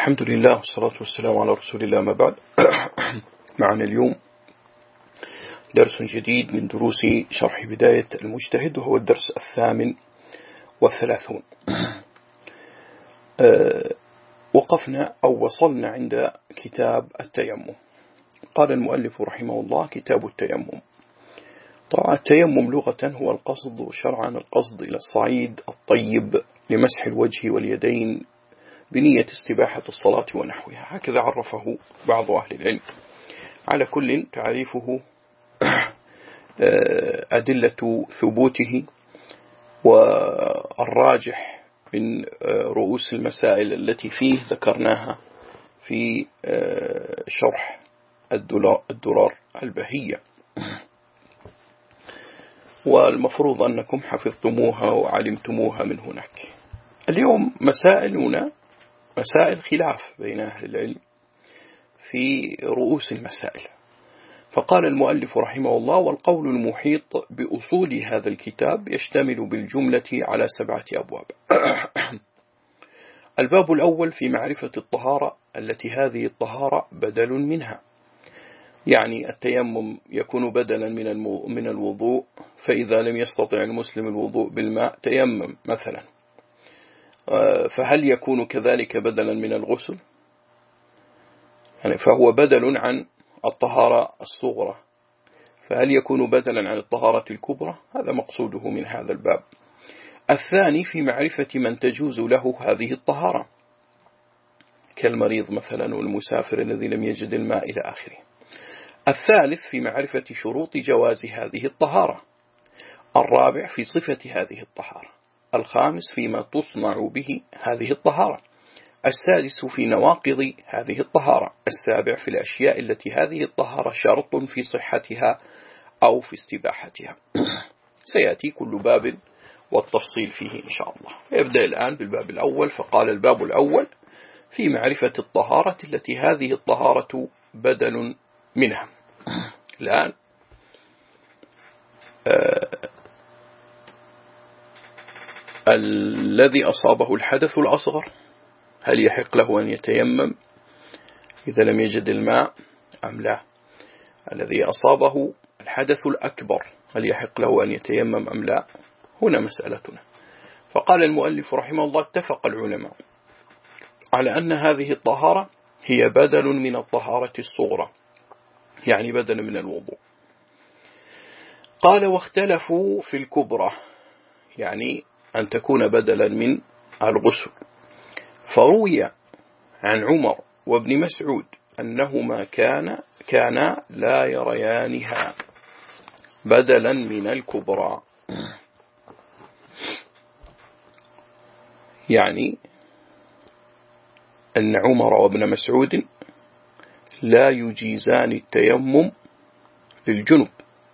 الحمد لله والصلاة والسلام على رسول الله، ما بعد. معنا اليوم درس جديد من دروس شرح بداية المجتهد، وهو الدرس 38. وقفنا أو وصلنا عند كتاب التيمم. قال المؤلف رحمه الله: كتاب التيمم. طبعا التيمم لغة هو القصد، وشرعا القصد إلى الصعيد الطيب لمسح الوجه واليدين بنية استباحة الصلاة ونحوها، هكذا عرفه بعض أهل العلم. على كل تعريفه أدلة ثبوته، والراجح من رؤوس المسائل التي فيه ذكرناها في شرح الدرار البهية، والمفروض أنكم حفظتموها وعلمتموها من هناك. اليوم مسائلنا مسائل خلاف بين أهل العلم في رؤوس المسائل. فقال المؤلف رحمه الله: والقول المحيط بأصول هذا الكتاب يشتمل بالجملة على 7 أبواب. الباب الأول في معرفة الطهارة، التي هذه الطهارة بدل منها، يعني التيمم يكون بدلا من الوضوء، فإذا لم يستطع المسلم الوضوء بالماء تيمم مثلا، فهل يكون كذلك بدلا من الغسل؟ يعني فهو بدل عن الطهارة الصغرى، فهل يكون بدلا عن الطهارة الكبرى؟ هذا مقصوده من هذا الباب. الثاني في معرفة من تجوز له هذه الطهارة، كالمريض مثلا والمسافر الذي لم يجد الماء إلى آخره. الثالث في معرفة شروط جواز هذه الطهارة. الرابع في صفة هذه الطهارة. الخامس فيما تصنع به هذه الطهارة. السادس في نواقض هذه الطهارة. السابع في الأشياء التي هذه الطهارة شرط في صحتها أو في استباحتها. سيأتي كل باب والتفصيل فيه إن شاء الله. يبدأ الآن بالباب الأول. فقال: الباب الأول في معرفة الطهارة التي هذه الطهارة بدل منها. الآن الذي أصابه الحدث الأصغر هل يحق له أن يتيمم إذا لم يجد الماء أم لا؟ الذي أصابه الحدث الأكبر هل يحق له أن يتيمم أم لا؟ هنا مسألتنا. فقال المؤلف رحمه الله: اتفق العلماء على أن هذه الطهارة هي بدل من الطهارة الصغرى، يعني بدل من الوضوء. قال: واختلفوا في الكبرى، يعني أن تكون بدلا من الغسل. فروي عن عمر وابن مسعود أنهما كانا لا يريانها بدلا من الكبرى، يعني أن عمر وابن مسعود لا يجيزان التيمم للجنب،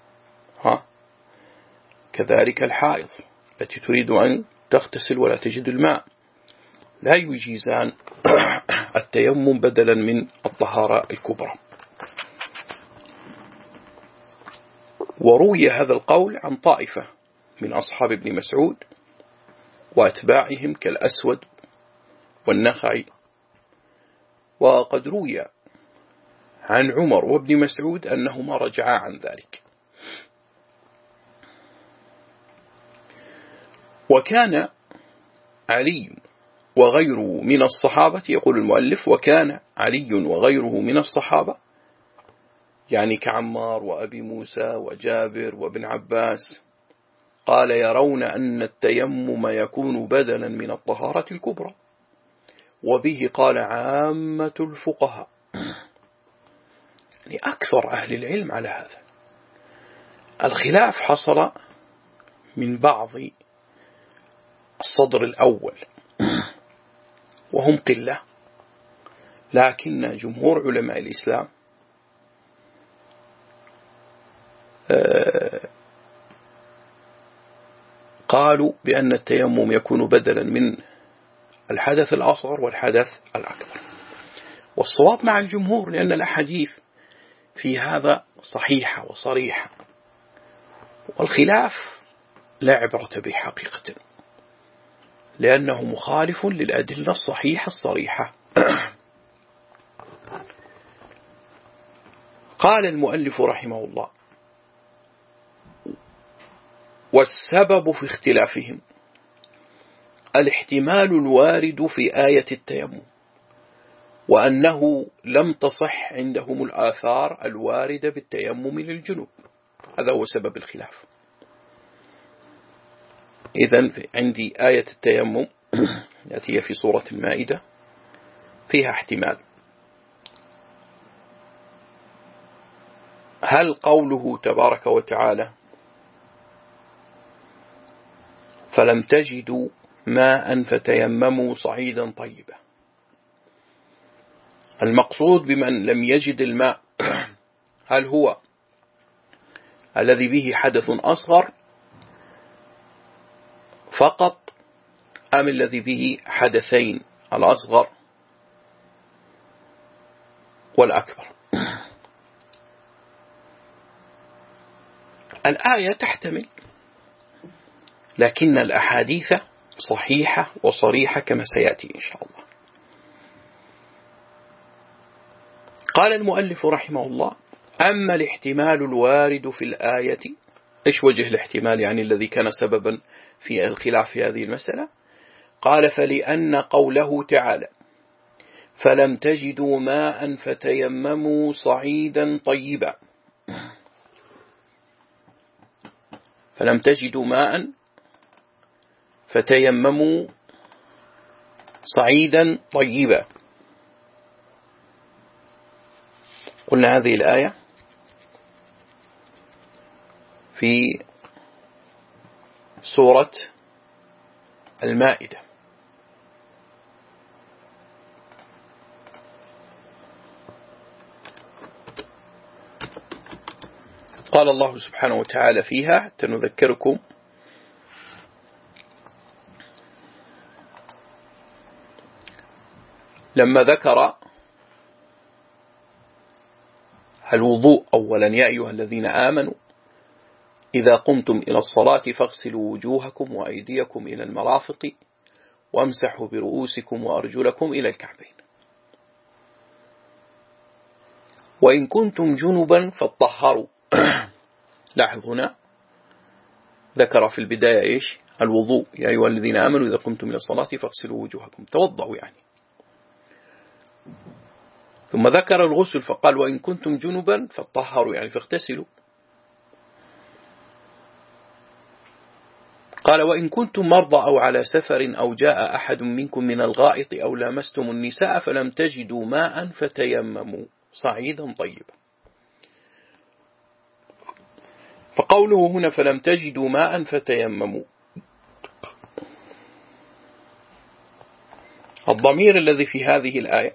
كذلك الحائض التي تريد أن تغتسل ولا تجد الماء، لا يجيزان التيمم بدلا من الطهارة الكبرى. وروي هذا القول عن طائفة من أصحاب ابن مسعود وأتباعهم كالأسود والنخعي. وقد روي عن عمر وابن مسعود أنهما رجعا عن ذلك. وكان علي وغيره من الصحابة، يقول المؤلف: وكان علي وغيره من الصحابة، يعني كعمار وأبي موسى وجابر وابن عباس، قال: يرون أن التيمم يكون بدلا من الطهارة الكبرى. وبه قال عامة الفقهاء، يعني أكثر أهل العلم على هذا. الخلاف حصل من بعض الصدر الأول وهم قلة، لكن جمهور علماء الإسلام قالوا بأن التيمم يكون بدلا من الحدث الأصغر والحدث الأكبر. والصواب مع الجمهور، لأن الأحاديث في هذا صحيحة وصريحة، والخلاف لا عبرة به حقيقة، لأنه مخالف للأدلة الصحيحة الصريحة. قال المؤلف رحمه الله: والسبب في اختلافهم الاحتمال الوارد في آية التيمم، وأنه لم تصح عندهم الآثار الواردة بالتيمم للجنوب. هذا هو سبب الخلاف. إذن عندي آية التيمم التي هي في سورة المائدة فيها احتمال. هل قوله تبارك وتعالى فلم تجدوا ماء فتيمموا صعيدا طيبا، المقصود بمن لم يجد الماء هل هو الذي به حدث أصغر فقط، أم الذي به حدثين، الأصغر والأكبر؟ الآية تحتمل، لكن الأحاديث صحيحة وصريحة كما سيأتي إن شاء الله. قال المؤلف رحمه الله: أما الاحتمال الوارد في الآية، إيش وجه الاحتمال يعني الذي كان سببا في الخلاف في هذه المسألة؟ قال: فلأن قوله تعالى فلم تجدوا ماء فتيمموا صعيدا طيبا، فلم تجدوا ماء فتيمموا صعيدا طيبا. قلنا هذه الآية في سورة المائدة. قال الله سبحانه وتعالى فيها حتى نذكركم: لما ذكر الوضوء أولا: يا أيها الذين آمنوا إذا قمتم إلى الصلاة فاغسلوا وجوهكم وأيديكم إلى المرافق وامسحوا برؤوسكم وأرجلكم إلى الكعبين، وإن كنتم جنبا فاطهروا. لاحظ هنا ذكر في البداية إيش؟ الوضوء: يا أيها الذين آمنوا إذا قمتم إلى الصلاة فاغسلوا وجوهكم، توضعوا يعني. ثم ذكر الغسل فقال: وإن كنتم جنبا فاطهروا يعني فاغتسلوا. قال: وإن كنتم مرضى أو على سفر أو جاء أحد منكم من الغائط أو لامستم النساء فلم تجدوا ماء فتيمموا صعيدا طيبا. فقوله هنا فلم تجدوا ماء فتيمموا، الضمير الذي في هذه الآية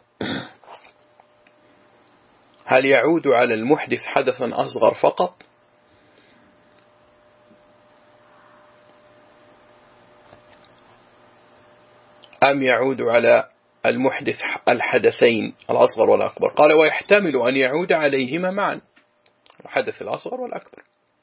هل يعود على المحدث حدثا أصغر فقط، أم يعود على المحدث الحدثين الأصغر والأكبر؟ قال: ويحتمل أن يعود عليهما معا، الحدث الأصغر والأكبر.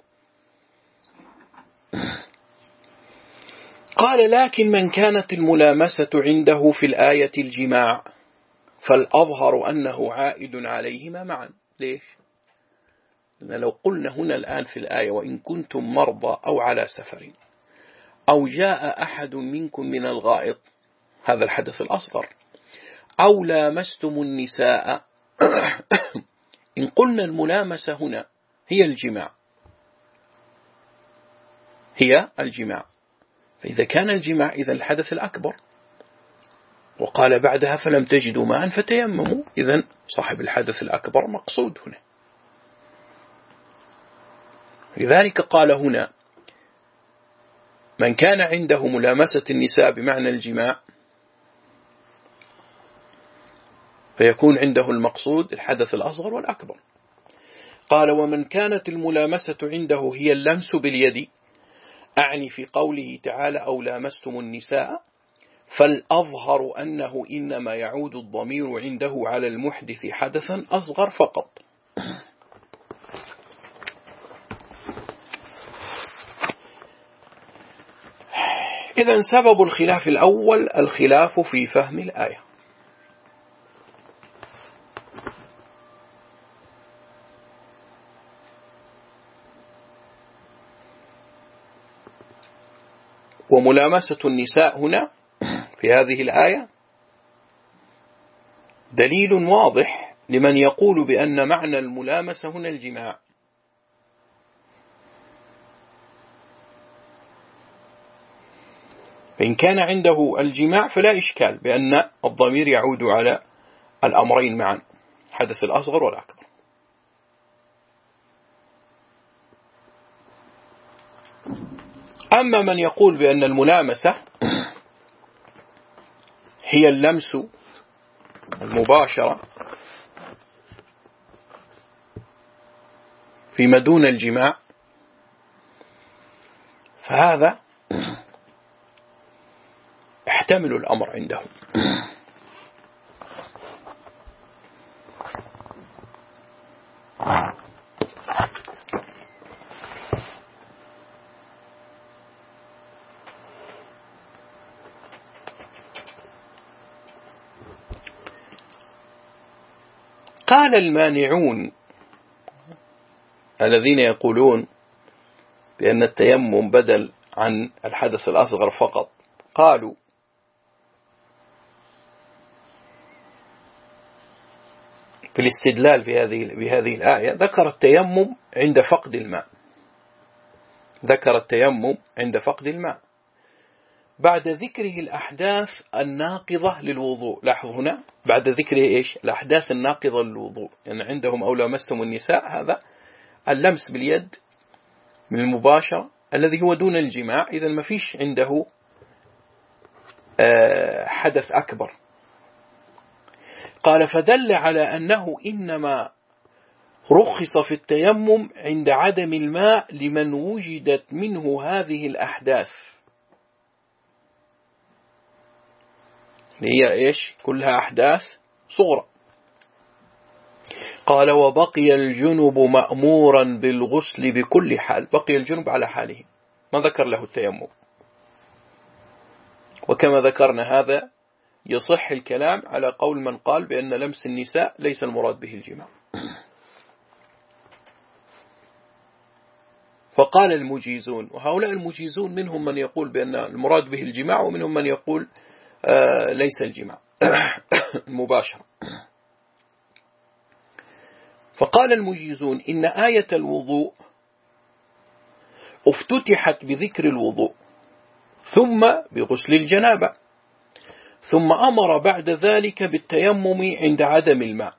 قال: لكن من كانت الملامسة عنده في الآية الجماع فالأظهر أنه عائد عليهما معا. ليش؟ لأن لو قلنا هنا الآن في الآية وإن كنتم مرضى أو على سفر أو جاء أحد منكم من الغائط، هذا الحدث الأصغر، أو لامستم النساء، إن قلنا الملامسة هنا هي الجماع، هي الجماع، فإذا كان الجماع إذا الحدث الأكبر. وقال بعدها فلم تجدوا ماء فتيمموا، إذن صاحب الحدث الأكبر مقصود هنا. لذلك قال هنا من كان عنده ملامسة النساء بمعنى الجماع فيكون عنده المقصود الحدث الأصغر والأكبر. قال: ومن كانت الملامسة عنده هي اللمس باليد، أعني في قوله تعالى أو لامستم النساء، فالأظهر أنه إنما يعود الضمير عنده على المحدث حدثا أصغر فقط. إذن سبب الخلاف الأول الخلاف في فهم الآية. وملامسة النساء هنا في هذه الآية دليل واضح لمن يقول بأن معنى الملامسة هنا الجماع. فإن كان عنده الجماع فلا إشكال بأن الضمير يعود على الأمرين معا، حدث الأصغر والأكبر. أما من يقول بأن الملامسة هي اللمس المباشرة فيما دون الجماع، فهذا يحتمل الأمر عندهم. قال المانعون الذين يقولون بأن التيمم بدل عن الحدث الأصغر فقط، قالوا في الاستدلال بهذه الآية ذكر التيمم عند فقد الماء، ذكر التيمم عند فقد الماء بعد ذكره الأحداث الناقضة للوضوء. لاحظ هنا بعد ذكره إيش؟ الأحداث الناقضة للوضوء، يعني عندهم أو لمستم النساء هذا اللمس باليد من المباشرة الذي هو دون الجماع، إذا ما فيش عنده حدث أكبر. قال فدل على أنه إنما رخص في التيمم عند عدم الماء لمن وجدت منه هذه الأحداث، هي إيش؟ كلها أحداث صغرى. قال وبقي الجنب مأمورا بالغسل بكل حال، بقي الجنب على حاله، ما ذكر له التيمم. وكما ذكرنا هذا يصح الكلام على قول من قال بأن لمس النساء ليس المراد به الجماع. فقال المجيزون، وهؤلاء المجيزون منهم من يقول بأن المراد به الجماع ومنهم من يقول ليس الجماع المباشرة. فقال المجيزون إن آية الوضوء افتتحت بذكر الوضوء ثم بغسل الجنابة، ثم أمر بعد ذلك بالتيمم عند عدم الماء،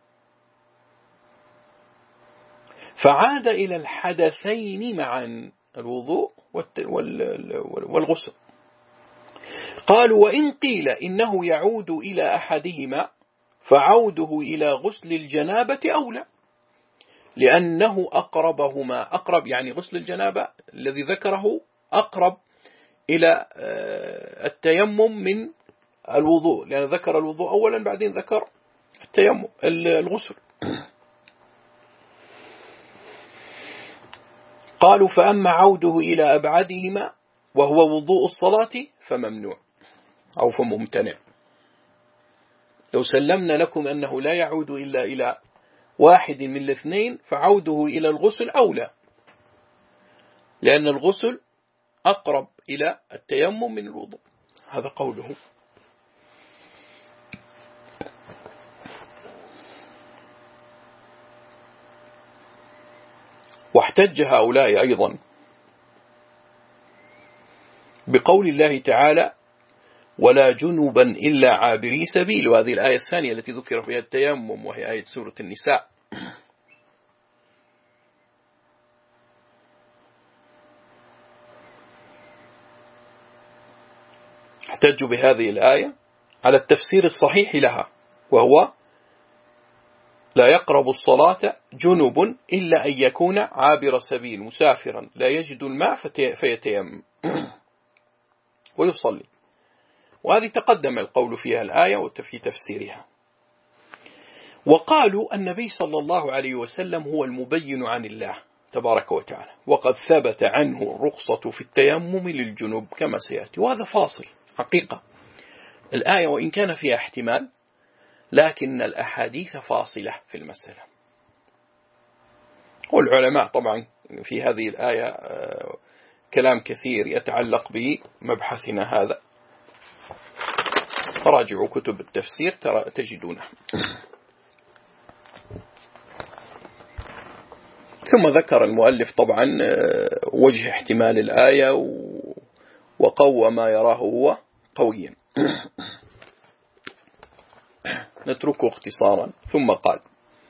فعاد إلى الحدثين معا الوضوء والغسل. قالوا وإن قيل إنه يعود إلى أحدهما فعوده إلى غسل الجنابة أولى، لأنه أقربهما، أقرب يعني غسل الجنابة الذي ذكره أقرب إلى التيمم من الوضوء، لأن ذكر الوضوء أولا بعدين ذكر التيمم الغسل. قالوا فأما عوده إلى أبعدهما وهو وضوء الصلاة فممنوع أو فممتنع. لو سلمنا لكم أنه لا يعود إلا إلى واحد من الاثنين فعوده إلى الغسل أولى، لأن الغسل أقرب إلى التيمم من الوضوء. هذا قوله. واحتج هؤلاء أيضا بقول الله تعالى ولا جنبا إلا عابري سبيل، وهذه الآية الثانية التي ذكر فيها التيمم وهي آية سورة النساء. احتجوا بهذه الآية على التفسير الصحيح لها، وهو لا يقرب الصلاة جنب إلا أن يكون عابر سبيل مسافرا لا يجد الماء فيتيمم ويصلي. وهذه تقدم القول فيها الآية وفي تفسيرها. وقالوا النبي صلى الله عليه وسلم هو المبين عن الله تبارك وتعالى، وقد ثبت عنه الرخصة في التيمم للجنوب كما سيأتي. وهذا فاصل حقيقة، الآية وإن كان فيها احتمال لكن الأحاديث فاصلة في المسألة. والعلماء طبعا في هذه الآية كلام كثير يتعلق بمبحثنا هذا، راجعوا كتب التفسير تجدونه. ثم ذكر المؤلف طبعا وجه احتمال الآية وقوى ما يراه هو قويا. نتركه اختصارا. ثم قال: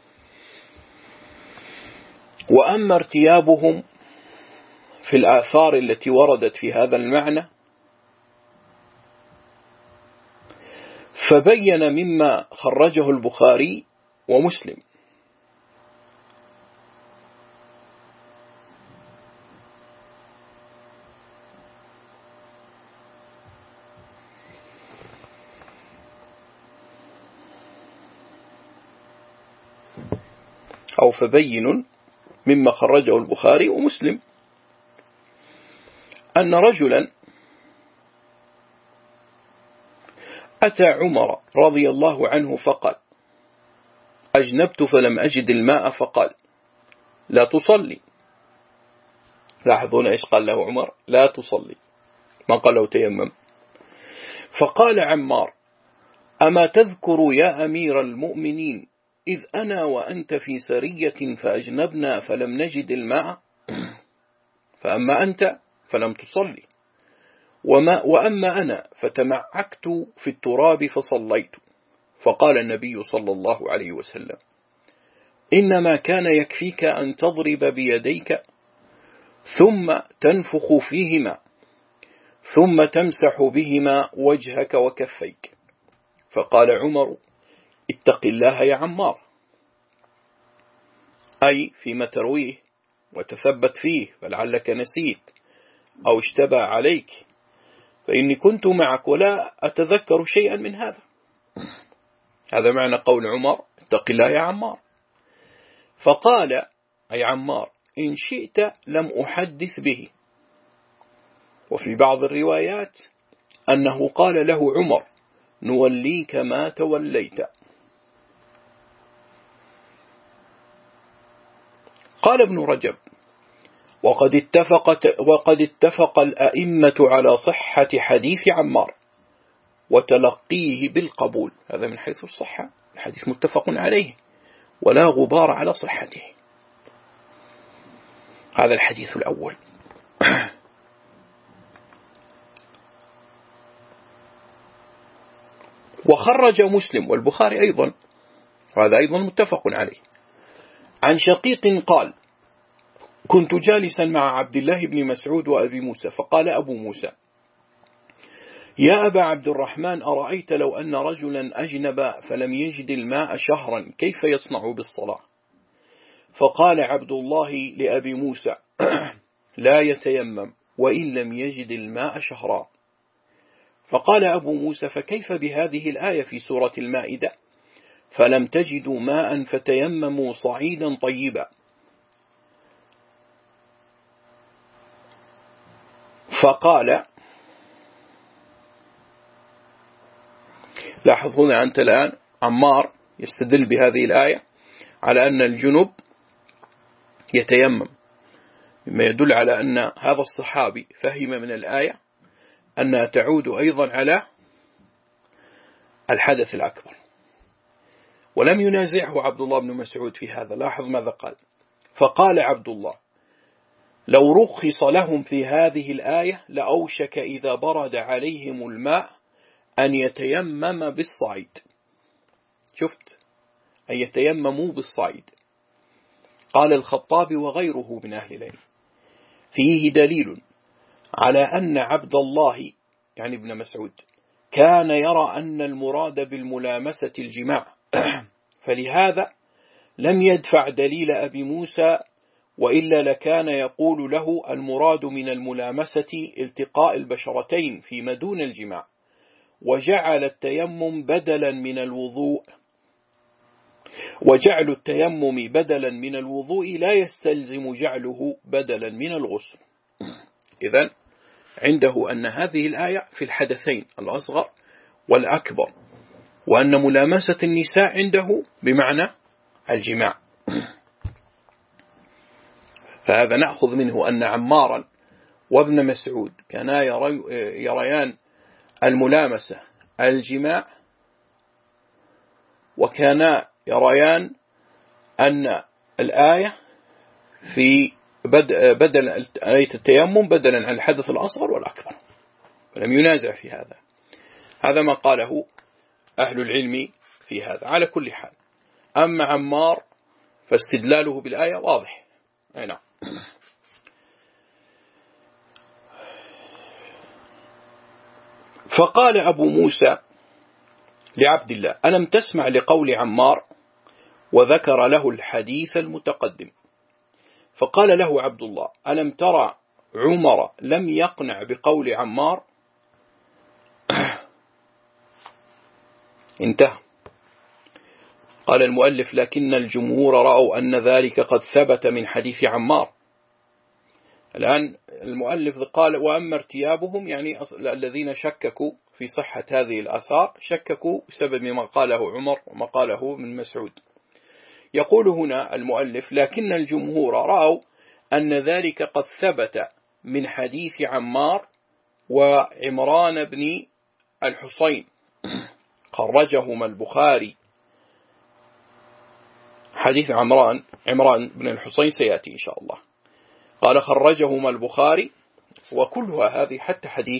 وأما ارتيابهم في الآثار التي وردت في هذا المعنى فبين مما خرجه البخاري ومسلم أو فبين مما خرجه البخاري ومسلم أن رجلا أتى عمر رضي الله عنه فقال: أجنبت فلم أجد الماء، فقال: لا تصلي. لاحظون إيش قال له عمر؟ لا تصلي، ما قال له تيمم. فقال عمار: أما تذكر يا أمير المؤمنين إذ أنا وأنت في سرية فأجنبنا فلم نجد الماء، فأما أنت فلم تصلي، وأما أنا فتمعكت في التراب فصليت. فقال النبي صلى الله عليه وسلم: إنما كان يكفيك أن تضرب بيديك ثم تنفخ فيهما ثم تمسح بهما وجهك وكفيك. فقال عمر: اتق الله يا عمار، أي فيما ترويه وتثبت فيه، فلعلك نسيت أو اشتبه عليك، فإني كنت معك ولا أتذكر شيئا من هذا. هذا معنى قول عمر: اتق الله يا عمار. فقال أي عمار: إن شئت لم أحدث به. وفي بعض الروايات أنه قال له عمر: نوليك ما توليت. قال ابن رجب: وقد اتفق الأئمة على صحة حديث عمار وتلقيه بالقبول. هذا من حيث الصحة، الحديث متفق عليه ولا غبار على صحته. هذا الحديث الأول. وخرج مسلم والبخاري أيضا، وهذا أيضا متفق عليه، عن شقيق قال: كنت جالسا مع عبد الله بن مسعود وأبي موسى، فقال أبو موسى: يا أبا عبد الرحمن، أرأيت لو أن رجلا أجنب فلم يجد الماء شهرا كيف يصنع بالصلاة؟ فقال عبد الله لأبي موسى: لا يتيمم وإن لم يجد الماء شهرا. فقال أبو موسى: فكيف بهذه الآية في سورة المائدة: فلم تجدوا ماء فتيمموا صعيدا طيبا؟ فقال، لاحظ هنا أنت الآن عمار يستدل بهذه الآية على أن الجنب يتيمم، مما يدل على أن هذا الصحابي فهم من الآية أنها تعود أيضا على الحدث الأكبر، ولم ينازعه عبد الله بن مسعود في هذا. لاحظ ماذا قال: فقال عبد الله: لو رخص لهم في هذه الآية لأوشك إذا برد عليهم الماء أن يتيمم بالصعيد. شفت؟ أن يتيمموا بالصعيد. قال الخطابي وغيره من أهل العلم: فيه دليل على أن عبد الله يعني ابن مسعود كان يرى أن المراد بالملامسة الجماع، فلهذا لم يدفع دليل أبي موسى، وإلا لكان يقول له المراد من الملامسة التقاء البشرتين فيما دون الجماع، وجعل التيمم بدلا من الوضوء، وجعل التيمم بدلا من الوضوء لا يستلزم جعله بدلا من الغسل. إذن عنده أن هذه الآية في الحدثين الأصغر والأكبر، وأن ملامسة النساء عنده بمعنى الجماع. فهذا نأخذ منه أن عمارا وابن مسعود كانا يريان الملامسة الجماع، وكانا يريان أن الآية في بدل آية التيمم بدلا عن الحدث الأصغر والأكبر، فلم ينازع في هذا. هذا ما قاله أهل العلم في هذا. على كل حال، أما عمار فاستدلاله بالآية واضح. نعم. فقال أبو موسى لعبد الله: ألم تسمع لقول عمار؟ وذكر له الحديث المتقدم. فقال له عبد الله: ألم ترى عمر لم يقنع بقول عمار؟ انتهى. قال المؤلف: لكن الجمهور رأوا أن ذلك قد ثبت من حديث عمار. الآن المؤلف قال: وأما ارتيابهم، يعني الذين شككوا في صحة هذه الآثار شككوا بسبب ما قاله عمر وما قاله من مسعود. يقول هنا المؤلف: لكن الجمهور رأوا أن ذلك قد ثبت من حديث عمار وعمران بن الحصين، خرجهما البخاري. حديث عمران بن الحصين سيأتي إن شاء الله. قال: خرجهما البخاري، وكلها هذه حتى حديث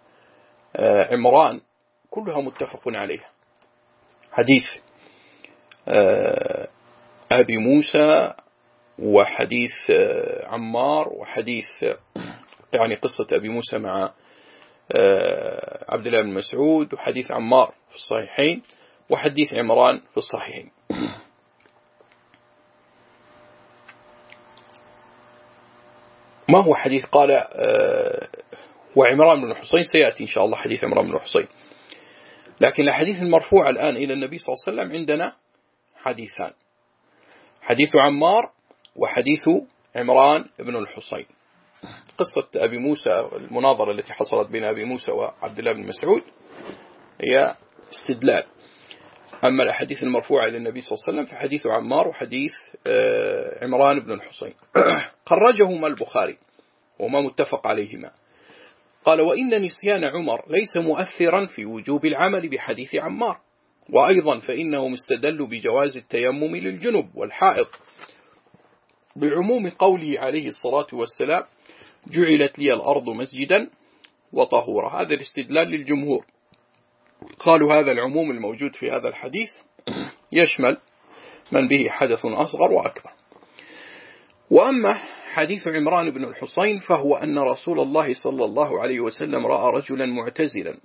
عمران كلها متفق عليها. حديث أبي موسى، وحديث عمار، وحديث يعني قصة أبي موسى مع عبد الله بن مسعود، وحديث عمار في الصحيحين، وحديث عمران في الصحيحين. ما هو حديث؟ قال وعمران بن الحصين سيأتي إن شاء الله حديث عمران بن الحصين. لكن الحديث المرفوع الآن إلى النبي صلى الله عليه وسلم عندنا حديثان: حديث عمار وحديث عمران بن الحصين. قصة أبي موسى، المناظرة التي حصلت بين أبي موسى وعبد الله بن مسعود هي استدلال. أما الحديث المرفوع إلى النبي صلى الله عليه وسلم فحديث عمار وحديث عمران بن الحصين. خرجهما البخاري وما متفق عليهما. قال: وإن نسيان عمر ليس مؤثرا في وجوب العمل بحديث عمار، وأيضا فإنهم استدلوا بجواز التيمم للجنب والحائض بعموم قوله عليه الصلاة والسلام: جعلت لي الأرض مسجدا وطهورا. هذا الاستدلال للجمهور. قالوا هذا العموم الموجود في هذا الحديث يشمل من به حدث أصغر وأكبر. وأما حديث عمران بن الحصين فهو أن رسول الله صلى الله عليه وسلم رأى رجلا معتزلا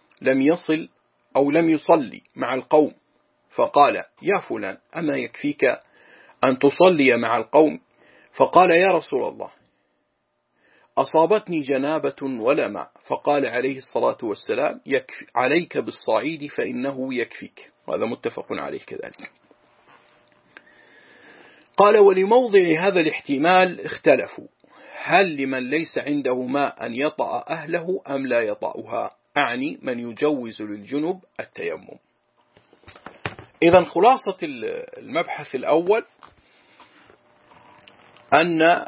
لم يصلي مع القوم، فقال: يا فلان، أما يكفيك أن تصلي مع القوم؟ فقال: يا رسول الله، أصابتني جنابة ولا ماء. فقال عليه الصلاة والسلام: عليك بالصعيد فإنه يكفيك. وهذا متفق عليه كذلك. قال: ولموضع هذا الاحتمال اختلفوا، هل لمن ليس عنده ماء أن يطأ أهله أم لا يطأها؟ أعني من يجوز للجنب التيمم. إذن خلاصة المبحث الأول أن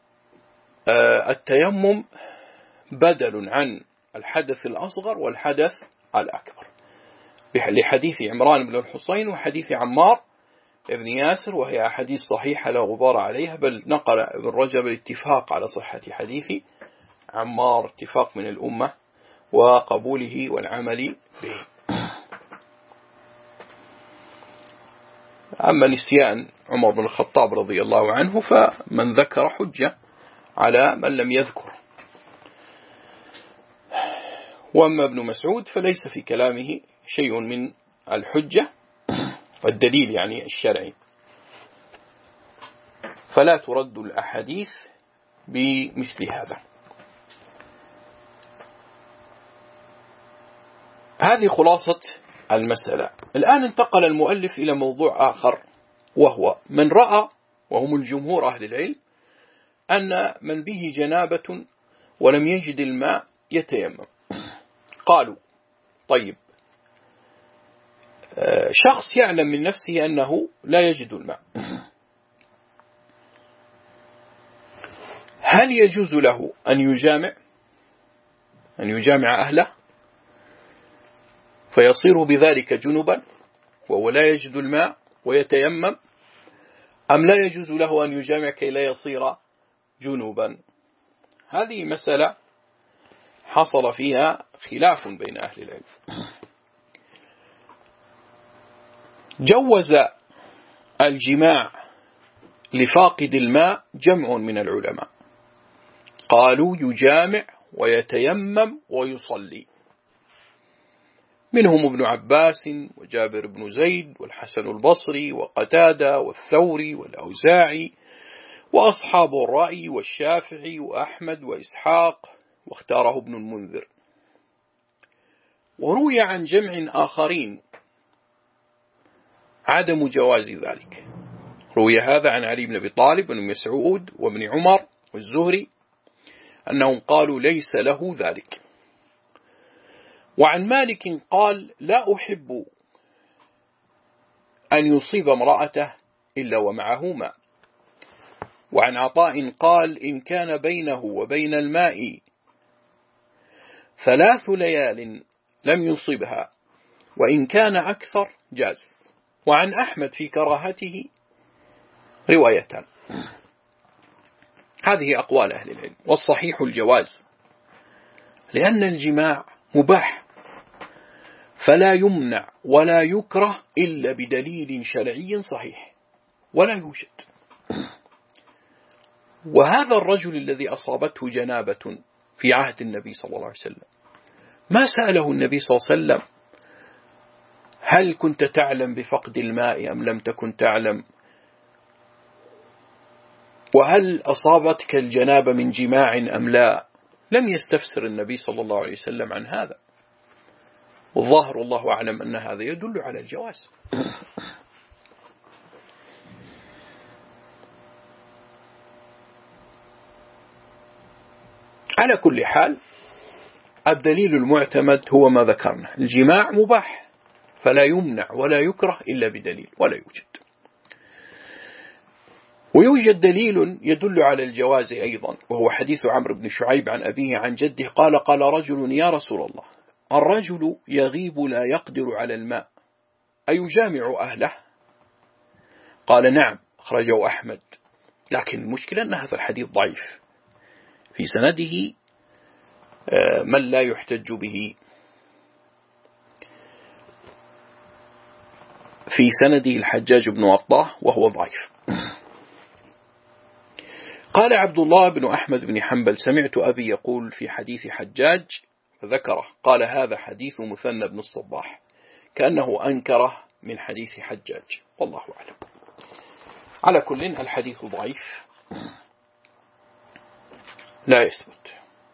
التيمم بدل عن الحدث الأصغر والحدث الأكبر، لحديث عمران بن الحصين وحديث عمار ابن ياسر، وهي أحاديث صحيحة لا غبار عليها، بل نقل ابن رجب الاتفاق على صحة حديث عمار، اتفاق من الأمة وقبوله والعمل به. أما نسيان عمر بن الخطاب رضي الله عنه فمن ذكر حجة على من لم يذكر. وأما ابن مسعود فليس في كلامه شيء من الحجة والدليل يعني الشرعي، فلا ترد الأحاديث بمثل هذا. هذه خلاصة المسألة. الآن انتقل المؤلف إلى موضوع آخر، وهو من رأى، وهم الجمهور أهل العلم، أن من به جنابة ولم يجد الماء يتيمم. قالوا: طيب، شخص يعلم من نفسه أنه لا يجد الماء، هل يجوز له أن يجامع أهله فيصير بذلك جنبا وهو لا يجد الماء ويتيمم، أم لا يجوز له أن يجامع كي لا يصير جنوبا؟ هذه مسألة حصل فيها خلاف بين أهل العلم. جوز الجماع لفاقد الماء جمع من العلماء، قالوا يجامع ويتيمم ويصلي، منهم ابن عباس وجابر بن زيد والحسن البصري وقتادة والثوري والأوزاعي وأصحاب الرأي والشافعي وأحمد وإسحاق، واختاره ابن المنذر. وروي عن جمع آخرين عدم جواز ذلك. روي هذا عن علي بن أبي طالب وابن مسعود وابن عمر والزهري أنهم قالوا ليس له ذلك. وعن مالك قال لا أحب أن يصيب امرأته إلا ومعه ماء. وعن عطاء قال إن كان بينه وبين الماء 3 ليال لم يصبها، وإن كان أكثر جاز. وعن أحمد في كراهته روايتان. هذه أقوال أهل العلم، والصحيح الجواز، لأن الجماع مباح، فلا يمنع ولا يكره إلا بدليل شرعي صحيح، ولا يوجد. وهذا الرجل الذي أصابته جنابة في عهد النبي صلى الله عليه وسلم، ما سأله النبي صلى الله عليه وسلم هل كنت تعلم بفقد الماء أم لم تكن تعلم، وهل أصابتك الجنابة من جماع أم لا؟ لم يستفسر النبي صلى الله عليه وسلم عن هذا. والظاهر الله أعلم أن هذا يدل على الجواز. على كل حال الدليل المعتمد هو ما ذكرنا، الجماع مباح فلا يمنع ولا يكره إلا بدليل، ولا يوجد. ويوجد دليل يدل على الجواز أيضا، وهو حديث عمرو بن شعيب عن أبيه عن جده قال قال رجل يا رسول الله الرجل يغيب لا يقدر على الماء أيجامع أهله؟ قال نعم، أخرجه أحمد، لكن المشكلة أن هذا الحديث ضعيف، في سنده من لا يحتج به، في سنده الحجاج بن وطاه وهو ضعيف. قال عبد الله بن أحمد بن حنبل سمعت أبي يقول في حديث حجاج فذكره، قال هذا حديث مثنى بن الصباح، كأنه أنكره من حديث حجاج، والله أعلم. على كل الحديث ضعيف لا يثبت.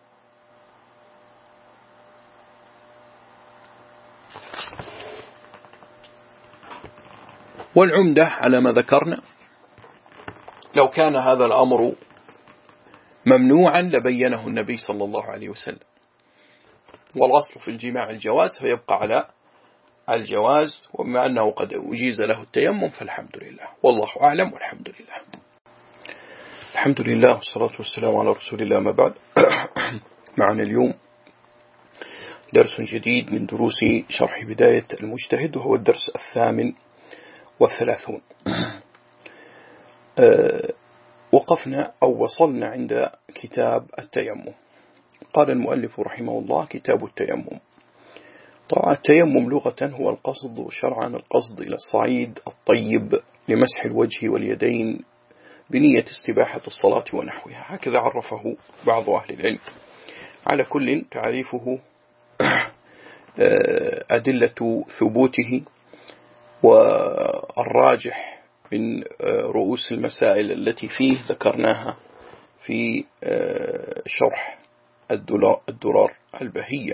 والعمدة على ما ذكرنا لو كان هذا الأمر ممنوعا لبينه النبي صلى الله عليه وسلم، والأصل في الجماع الجواز فيبقى على الجواز، وبما أنه قد أجيز له التيمم فالحمد لله، والله أعلم والحمد لله. الحمد لله والصلاة والسلام على رسول الله، ما بعد. معنا اليوم درس جديد من دروس شرح بداية المجتهد، وهو الدرس 38. وقفنا أو وصلنا عند كتاب التيمم. قال المؤلف رحمه الله كتاب التيمم. طبعا التيمم لغة هو القصد، وشرعا القصد إلى الصعيد الطيب لمسح الوجه واليدين بنية استباحة الصلاة ونحوها، هكذا عرفه بعض أهل العلم. على كل تعريفه أدلة ثبوته، والراجح من رؤوس المسائل التي فيه ذكرناها في شرح الدرار البهية،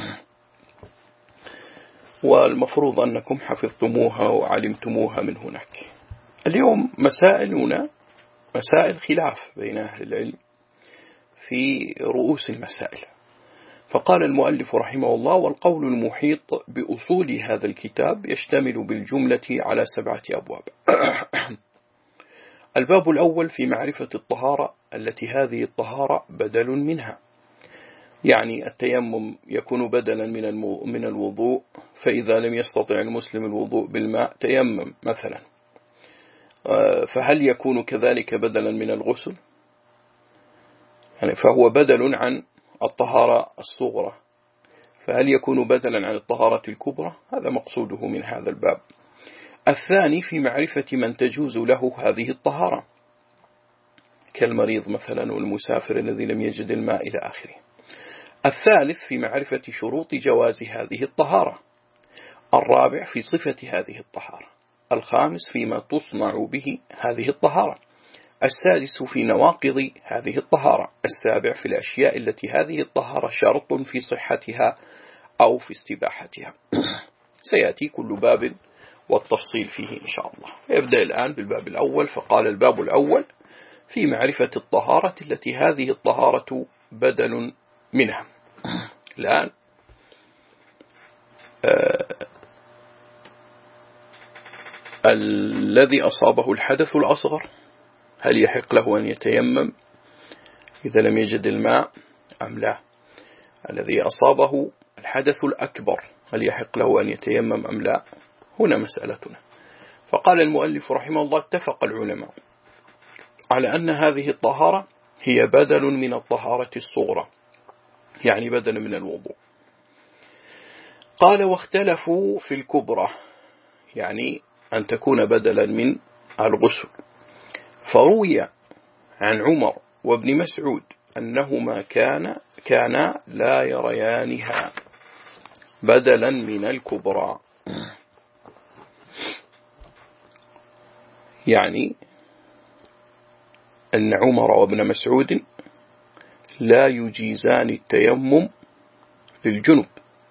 والمفروض أنكم حفظتموها وعلمتموها من هناك. اليوم مسائلنا مسائل خلاف بين أهل العلم في رؤوس المسائل. فقال المؤلف رحمه الله والقول المحيط بأصول هذا الكتاب يشتمل بالجملة على 7 أبواب. الباب الأول في معرفة الطهارة التي هذه الطهارة بدل منها، يعني التيمم يكون بدلا من الوضوء، فإذا لم يستطع المسلم الوضوء بالماء تيمم مثلا، فهل يكون كذلك بدلا من الغسل؟ يعني فهو بدل عن الطهارة الصغرى، فهل يكون بدلا عن الطهارة الكبرى؟ هذا مقصوده من هذا الباب. الثاني في معرفة من تجوز له هذه الطهارة كالمريض مثلا والمسافر الذي لم يجد الماء إلى آخره. الثالث في معرفة شروط جواز هذه الطهارة. الرابع في صفة هذه الطهارة. الخامس فيما تصنع به هذه الطهارة. السادس في نواقض هذه الطهارة. السابع في الأشياء التي هذه الطهارة شرط في صحتها أو في استباحتها. سيأتي كل باب والتفصيل فيه إن شاء الله. يبدأ الآن بالباب الأول، فقال الباب الأول في معرفة الطهارة التي هذه الطهارة بدل منها. الآن الذي أصابه الحدث الأصغر هل يحق له أن يتيمم إذا لم يجد الماء أم لا؟ الذي أصابه الحدث الأكبر هل يحق له أن يتيمم أم لا؟ هنا مسألتنا. فقال المؤلف رحمه الله اتفق العلماء على أن هذه الطهارة هي بدل من الطهارة الصغرى، يعني بدل من الوضوء. قال واختلفوا في الكبرى، يعني أن تكون بدلا من الغسل. فروي عن عمر وابن مسعود أنهما كانا لا يريانها بدلا من الكبرى، يعني أن عمر وابن مسعود لا يجيزان التيمم للجنب،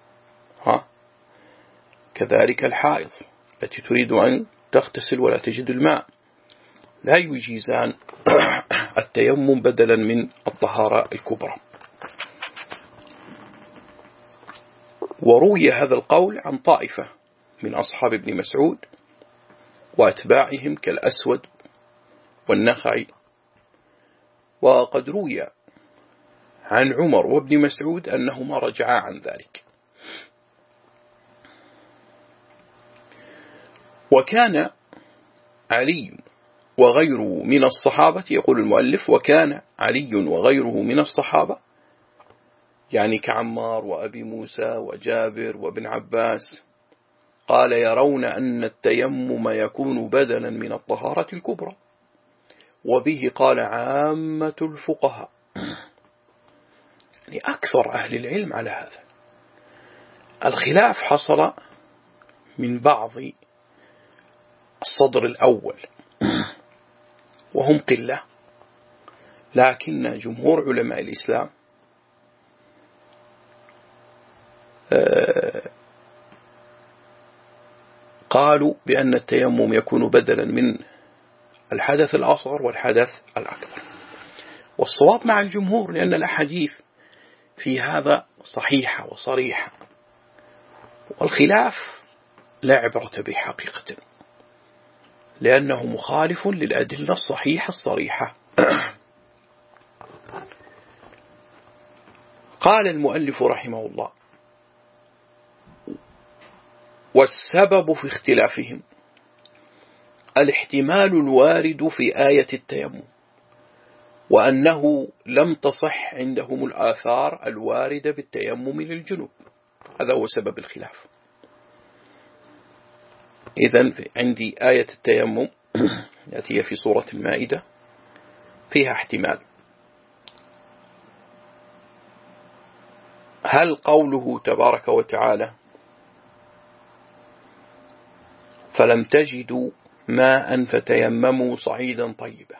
كذلك الحائض التي تريد أن تغتسل ولا تجد الماء لا يجيزان التيمم بدلا من الطهارة الكبرى. وروي هذا القول عن طائفة من أصحاب ابن مسعود وأتباعهم كالأسود والنخعي. وقد روي عن عمر وابن مسعود أنهما رجعا عن ذلك. وكان علي وغيره من الصحابة، يقول المؤلف وكان علي وغيره من الصحابة يعني كعمار وأبي موسى وجابر وابن عباس، قال يرون أن التيمم يكون بدلا من الطهارة الكبرى، وبه قال عامة الفقهاء، يعني أكثر أهل العلم على هذا. الخلاف حصل من بعض الصدر الأول وهم قلة، لكن جمهور علماء الإسلام قالوا بأن التيمم يكون بدلا من الحدث الأصغر والحدث الأكبر. والصواب مع الجمهور، لأن الأحاديث في هذا صحيحة وصريحة، والخلاف لا عبرة به حقيقة، لأنه مخالف للأدلة الصحيحة الصريحة. قال المؤلف رحمه الله والسبب في اختلافهم الاحتمال الوارد في آية التيمم، وأنه لم تصح عندهم الآثار الواردة بالتيمم للجنوب، هذا هو سبب الخلاف. إذن عندي آية التيمم التي هي في سورة المائدة فيها احتمال، هل قوله تبارك وتعالى فلم تجدوا ماء فتيمموا صعيدا طيبا،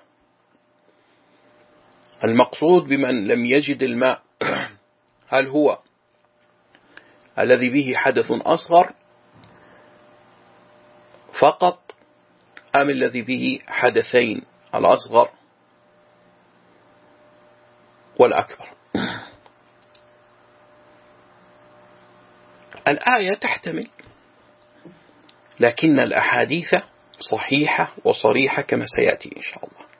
المقصود بمن لم يجد الماء هل هو الذي به حدث أصغر فقط أم الذي به حدثين الأصغر والأكبر؟ الآية تحتمل، لكن الأحاديث صحيحة وصريحة كما سيأتي إن شاء الله.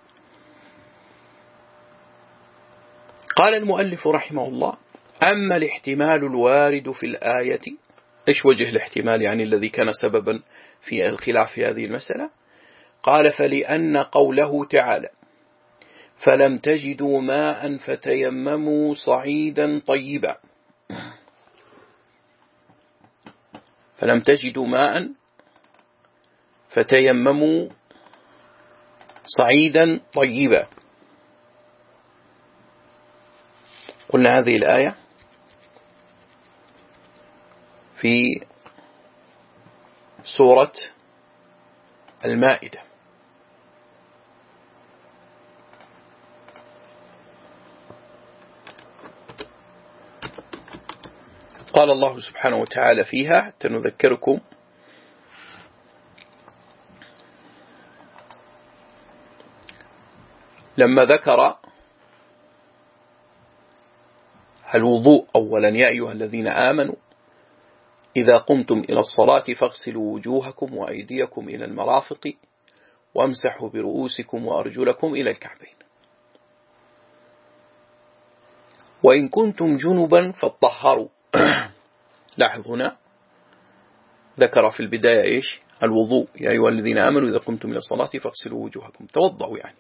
قال المؤلف رحمه الله: أما الاحتمال الوارد في الآية. إيش وجه الاحتمال يعني الذي كان سببا في الخلاف في هذه المسألة؟ قال: فلأن قوله تعالى: فلم تجدوا ماء فتيمموا صعيدا طيبا. فلم تجدوا ماء فتيمموا صعيدا طيبا. قلنا هذه الآية في سورة المائدة. قال الله سبحانه وتعالى فيها حتى نذكركم: لما ذكر الوضوء أولا: يا أيها الذين آمنوا إذا قمتم إلى الصلاة فاغسلوا وجوهكم وأيديكم إلى المرافق وامسحوا برؤوسكم وأرجلكم إلى الكعبين وإن كنتم جنبا فاطهروا. لاحظ هنا ذكر في البداية إيش؟ الوضوء: يا أيها الذين آمنوا إذا قمتم إلى الصلاة فاغسلوا وجوهكم، توضعوا يعني.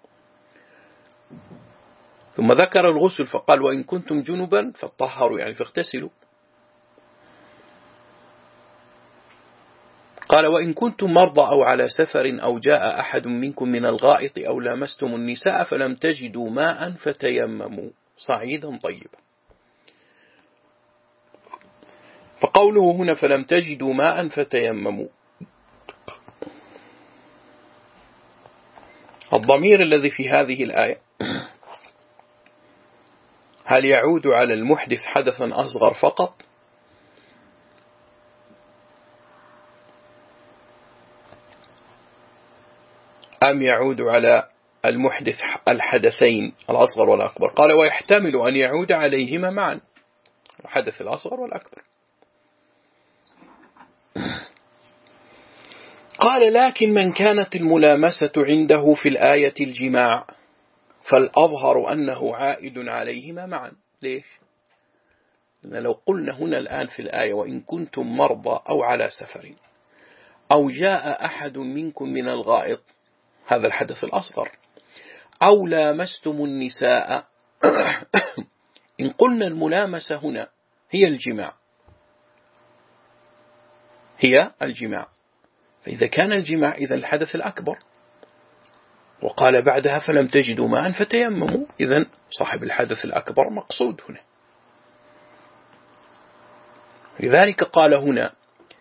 ثم ذكر الغسل فقال: وإن كنتم جنبا فاطهروا يعني فاغتسلوا. قال: وإن كنتم مرضى أو على سفر أو جاء أحد منكم من الغائط أو لامستم النساء فلم تجدوا ماء فتيمموا صعيدا طيبا. فقوله هنا: فلم تجدوا ماء فتيمموا، الضمير الذي في هذه الآية هل يعود على المحدث حدثا أصغر فقط، أم يعود على المحدث الحدثين الأصغر والأكبر؟ قال: ويحتمل أن يعود عليهما معا، الحدث الأصغر والأكبر. قال: لكن من كانت الملامسة عنده في الآية الجماع فالأظهر أنه عائد عليهما معا. ليش؟ لأن لو قلنا هنا الآن في الآية: وإن كنتم مرضى أو على سفر أو جاء أحد منكم من الغائط، هذا الحدث الأصغر، أو لامستم النساء، إن قلنا الملامسة هنا هي الجماع، هي الجماع، فإذا كان الجماع إذا الحدث الأكبر. وقال بعدها: فلم تجدوا ماء فتيمموا، إذن صاحب الحدث الأكبر مقصود هنا. لذلك قال هنا: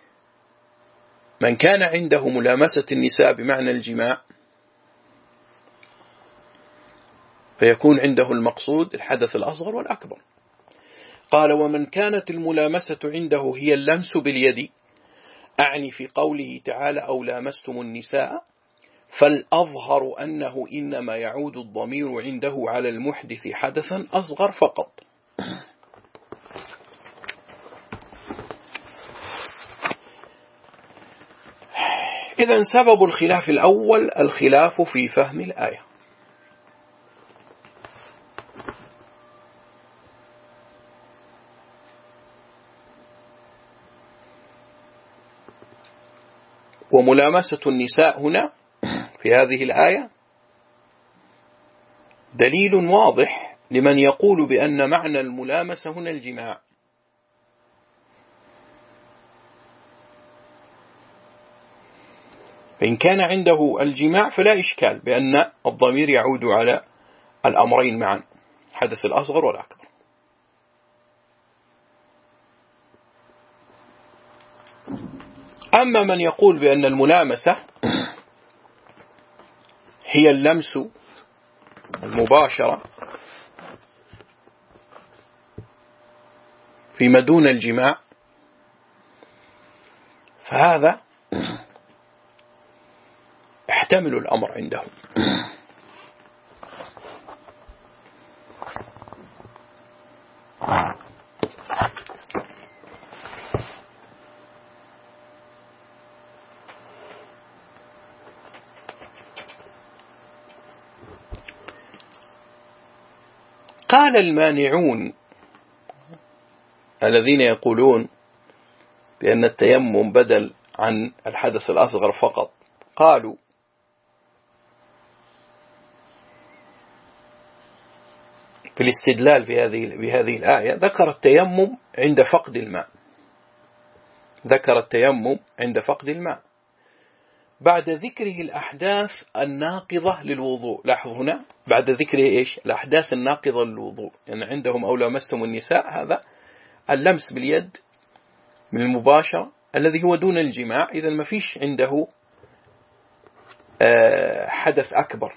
من كان عنده ملامسة النساء بمعنى الجماع فيكون عنده المقصود الحدث الأصغر والأكبر. قال: ومن كانت الملامسة عنده هي اللمس باليد، أعني في قوله تعالى: أو لامستم النساء، فالأظهر أنه إنما يعود الضمير عنده على المحدث حدثا أصغر فقط. إذن سبب الخلاف الأول الخلاف في فهم الآية. وملامسة النساء هنا في هذه الآية دليل واضح لمن يقول بأن معنى الملامسة هنا الجماع. فإن كان عنده الجماع فلا إشكال بأن الضمير يعود على الأمرين معا، حدث الأصغر والأكبر. أما من يقول بأن الملامسة هي اللمس المباشرة فيما دون الجماع، فهذا احتمل الأمر عندهم. قال المانعون الذين يقولون بأن التيمم بدل عن الحدث الأصغر فقط، قالوا بالاستدلال بهذه الآية ذكر التيمم عند فقد الماء، ذكر التيمم عند فقد الماء بعد ذكره الأحداث الناقضة للوضوء. لاحظ هنا بعد ذكره إيش؟ الأحداث الناقضة للوضوء، يعني عندهم أو لمستم النساء، هذا اللمس باليد من المباشرة الذي هو دون الجماع، إذا ما فيش عنده حدث أكبر.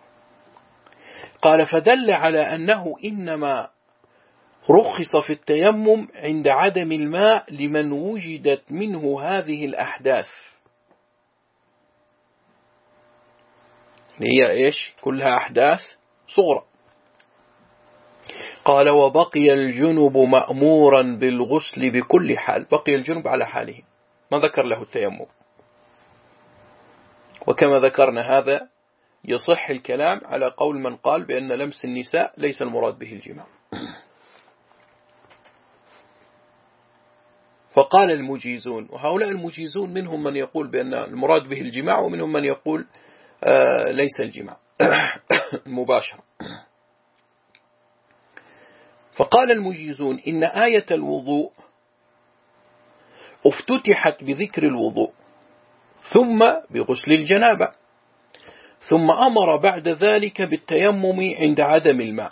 قال فدل على أنه إنما رخص في التيمم عند عدم الماء لمن وجدت منه هذه الأحداث، هي إيش؟ كلها أحداث صغرى. قال وبقي الجنب مأمورا بالغسل بكل حال، بقي الجنب على حاله، ما ذكر له التيمم. وكما ذكرنا هذا يصح الكلام على قول من قال بأن لمس النساء ليس المراد به الجماع. فقال المجيزون، وهؤلاء المجيزون منهم من يقول بأن المراد به الجماع، ومنهم من يقول ليس الجماع المباشرة. فقال المجيزون إن آية الوضوء افتتحت بذكر الوضوء ثم بغسل الجنابة، ثم أمر بعد ذلك بالتيمم عند عدم الماء،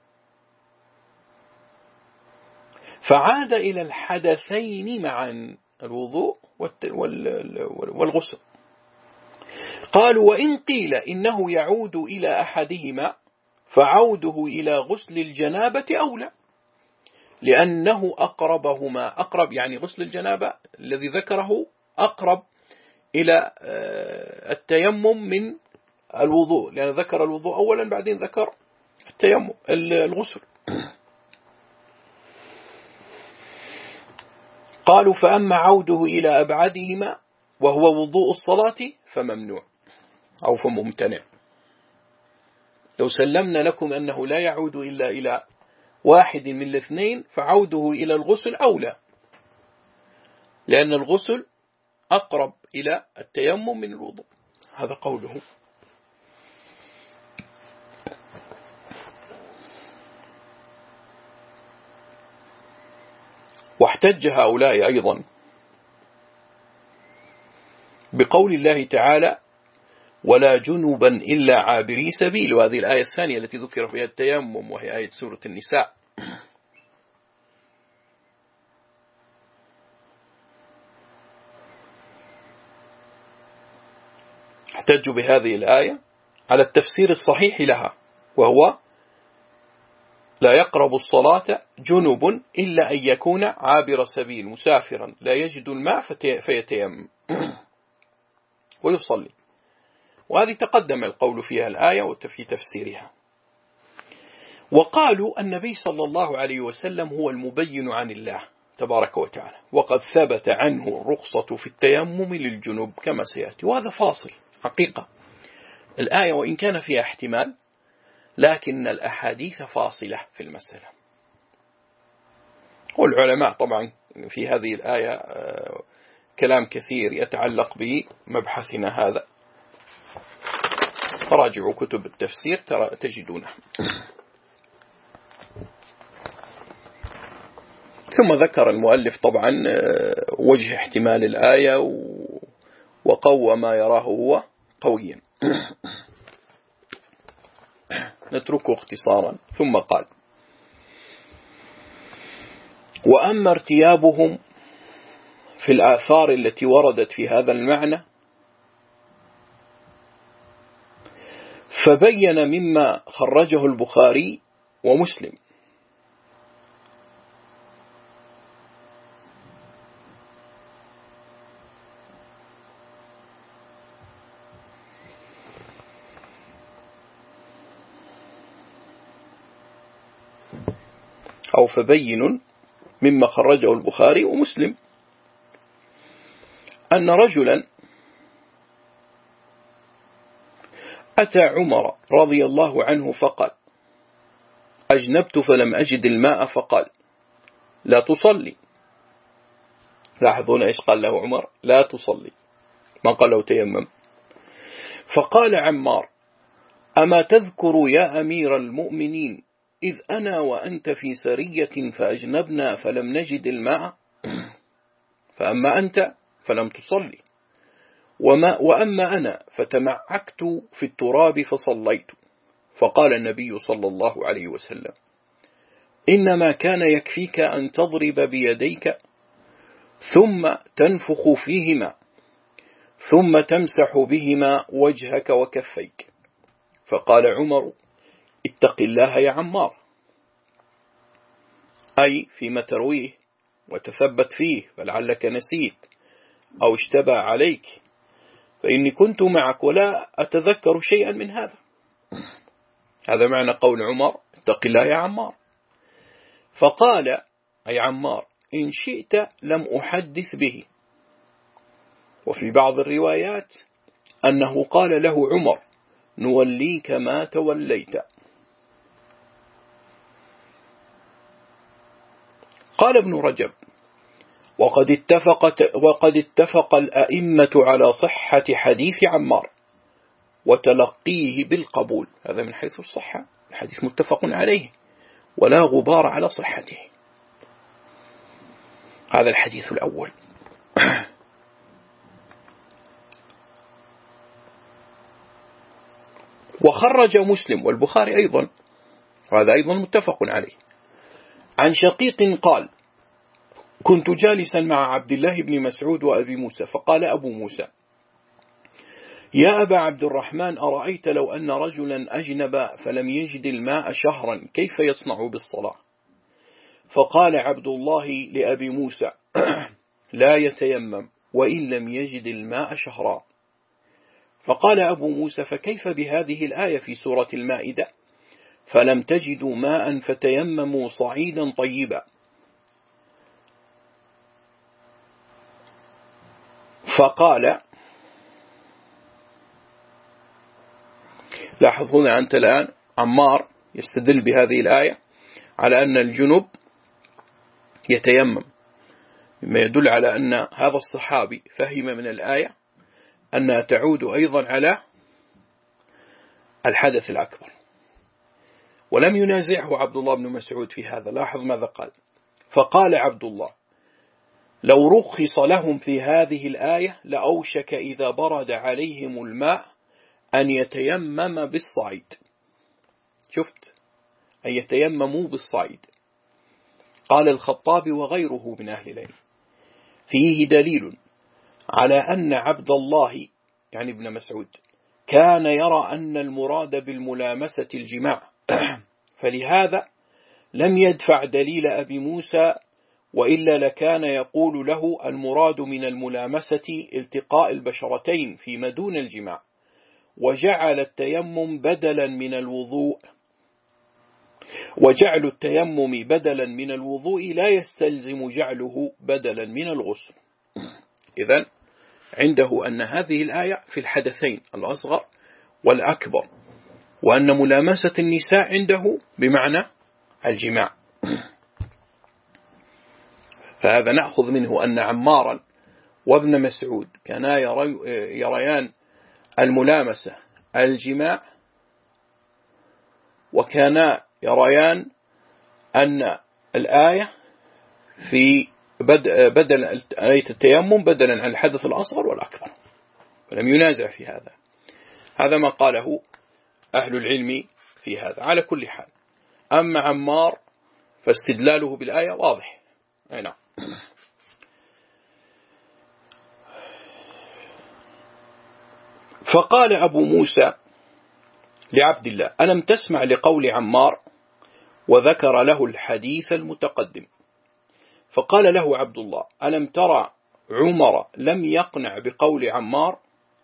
فعاد إلى الحدثين معا، الوضوء والغسل. قالوا وإن قيل إنه يعود إلى أحدهما فعوده إلى غسل الجنابة أولى، لأنه أقربهما، أقرب يعني غسل الجنابة الذي ذكره أقرب إلى التيمم من الوضوء، لأن ذكر الوضوء أولا بعدين ذكر التيمم الغسل. قالوا فأما عوده إلى أبعدهما وهو وضوء الصلاة فممنوع أو فممتنع. لو سلمنا لكم أنه لا يعود إلا إلى واحد من الاثنين فعوده إلى الغسل أولى، لأن الغسل أقرب إلى التيمم من الوضوء. هذا قوله. واحتج هؤلاء أيضا بقول الله تعالى ولا جنبا إلا عابري سبيل، وهذه الآية الثانية التي ذكر فيها التيمم وهي آية سورة النساء. احتجوا بهذه الآية على التفسير الصحيح لها، وهو لا يقرب الصلاة جنب إلا أن يكون عابر سبيل مسافرا لا يجد الماء فيتيمم ويصلي. وهذه تقدم القول فيها الآية وفي تفسيرها. وقالوا النبي صلى الله عليه وسلم هو المبين عن الله تبارك وتعالى، وقد ثبت عنه الرخصة في التيمم للجنوب كما سيأتي. وهذا فاصل حقيقة، الآية وإن كان فيها احتمال لكن الأحاديث فاصلة في المسألة. والعلماء طبعا في هذه الآية كلام كثير يتعلق بمبحثنا هذا، راجعوا كتب التفسير تجدونه. ثم ذكر المؤلف طبعا وجه احتمال الآية وقوى ما يراه هو قويا. نتركه اختصارا. ثم قال وأما ارتيابهم في الآثار التي وردت في هذا المعنى فبين مما خرجه البخاري ومسلم أو فبين مما خرجه البخاري ومسلم أن رجلا أتى عمر رضي الله عنه فقال أجنبت فلم أجد الماء فقال لا تصلي. لاحظون إيش قال له عمر؟ لا تصلي، ما قال له تيمم. فقال عمار أما تذكر يا أمير المؤمنين إذ أنا وأنت في سرية فأجنبنا فلم نجد الماء، فأما أنت فلم تصلي، وأما أنا فتمعكت في التراب فصليت. فقال النبي صلى الله عليه وسلم إنما كان يكفيك أن تضرب بيديك ثم تنفخ فيهما ثم تمسح بهما وجهك وكفيك. فقال عمر اتق الله يا عمار، أي فيما ترويه وتثبت فيه فلعلك نسيت أو اشتبه عليك، فإني كنت معك ولا أتذكر شيئا من هذا. هذا معنى قول عمر اتق الله يا عمار. فقال أي عمار إن شئت لم أحدث به. وفي بعض الروايات أنه قال له عمر نوليك ما توليت. قال ابن رجب وقد اتفق الأئمة على صحة حديث عمار وتلقيه بالقبول. هذا من حيث الصحة، الحديث متفق عليه ولا غبار على صحته. هذا الحديث الأول. وخرج مسلم والبخاري أيضا، وهذا أيضا متفق عليه، عن شقيق قال كنت جالسا مع عبد الله بن مسعود وأبي موسى، فقال أبو موسى يا أبا عبد الرحمن أرأيت لو أن رجلا أجنب فلم يجد الماء شهرا كيف يصنع بالصلاة؟ فقال عبد الله لأبي موسى لا يتيمم وإن لم يجد الماء شهرا. فقال أبو موسى فكيف بهذه الآية في سورة المائدة فلم تجدوا ماء فتيمموا صعيدا طيبا؟ فقال لاحظ هنا أنت الآن عمار يستدل بهذه الآية على أن الجنب يتيمم، مما يدل على أن هذا الصحابي فهم من الآية أنها تعود أيضا على الحدث الأكبر، ولم ينازعه عبد الله بن مسعود في هذا. لاحظ ماذا قال. فقال عبد الله لو رخص لهم في هذه الآية لأوشك إذا برد عليهم الماء أن يتيمم بالصعيد. شفت، أن يتيمموا بالصعيد. قال الخطابي وغيره من أهل العلم فيه دليل على أن عبد الله يعني ابن مسعود كان يرى أن المراد بالملامسة الجماع، فلهذا لم يدفع دليل أبي موسى، وإلا لكان يقول له المراد من الملامسة التقاء البشرتين فيما دون الجماع، وجعل التيمم بدلا من الوضوء، وجعل التيمم بدلا من الوضوء لا يستلزم جعله بدلا من الغسل. إذن عنده أن هذه الآية في الحدثين الأصغر والأكبر، وأن ملامسة النساء عنده بمعنى الجماع. فهذا نأخذ منه أن عمارا وابن مسعود كانا يريان الملامسة الجماع، وكانا يريان أن الآية في بدل آية التيمم بدلا عن الحدث الأصغر والأكبر، ولم ينازع في هذا. هذا ما قاله أهل العلم في هذا. على كل حال، أما عمار فاستدلاله بالآية واضح. نعم. فقال أبو موسى لعبد الله ألم تسمع لقول عمار؟ وذكر له الحديث المتقدم. فقال له عبد الله ألم ترى عمر لم يقنع بقول عمار؟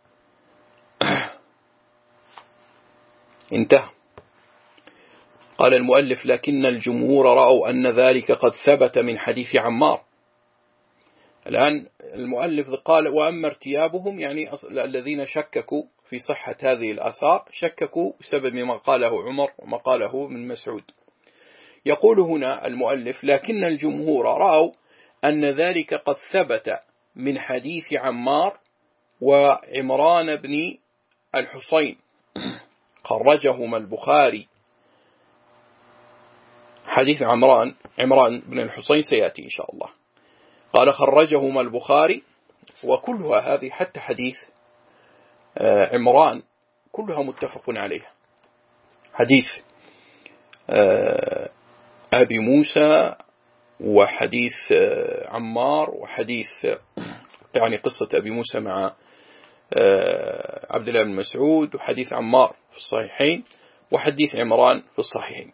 انتهى. قال المؤلف لكن الجمهور رأوا أن ذلك قد ثبت من حديث عمار. الآن المؤلف قال وأما ارتيابهم يعني الذين شككوا في صحة هذه الآثار، شككوا بسبب ما قاله عمر وما قاله من مسعود. يقول هنا المؤلف: لكن الجمهور رأوا أن ذلك قد ثبت من حديث عمار وعمران بن الحصين، خرجهما البخاري. حديث عمران بن الحصين سيأتي إن شاء الله. قال: خرجهما البخاري، وكلها هذه حتى حديث عمران كلها متفق عليها. حديث أبي موسى، وحديث عمار، وحديث يعني قصة أبي موسى مع عبد الله بن مسعود، وحديث عمار في الصحيحين، وحديث عمران في الصحيحين.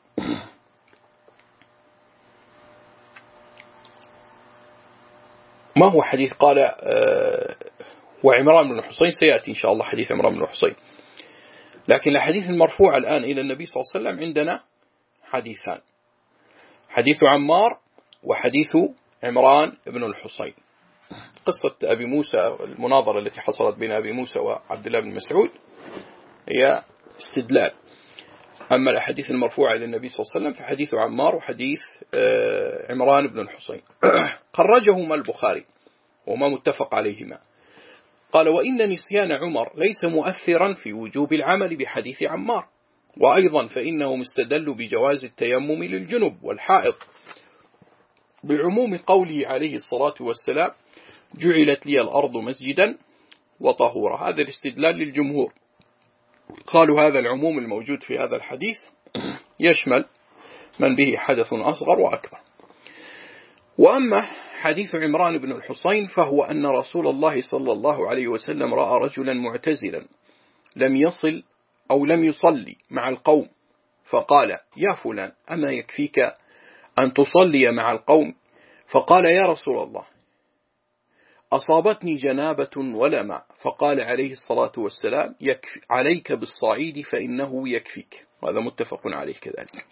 ما هو حديث؟ قال وعمران بن الحصين سيأتي إن شاء الله حديث عمران بن الحصين. لكن الحديث المرفوع الآن إلى النبي صلى الله عليه وسلم عندنا حديثان: حديث عمار وحديث عمران بن الحصين. قصة أبي موسى، المناظرة التي حصلت بين أبي موسى وعبد الله بن مسعود، هي استدلال. أما الحديث المرفوع إلى النبي صلى الله عليه وسلم فحديث عمار وحديث عمران بن الحصين. خرجهما البخاري وما متفق عليهما. قال: وإن نسيان عمر ليس مؤثرا في وجوب العمل بحديث عمار، وأيضا فإنهم استدلوا بجواز التيمم للجنب والحائض بعموم قوله عليه الصلاة والسلام: جعلت لي الأرض مسجدا وطهورا. هذا الاستدلال للجمهور. قالوا هذا العموم الموجود في هذا الحديث يشمل من به حدث أصغر وأكبر. وأما حديث عمران بن الحصين فهو أن رسول الله صلى الله عليه وسلم رأى رجلا معتزلا لم يصلي مع القوم، فقال: يا فلان، أما يكفيك أن تصلي مع القوم؟ فقال: يا رسول الله، أصابتني جنابة ولا ماء. فقال عليه الصلاة والسلام: عليك بالصعيد فإنه يكفيك. وهذا متفق عليه كذلك.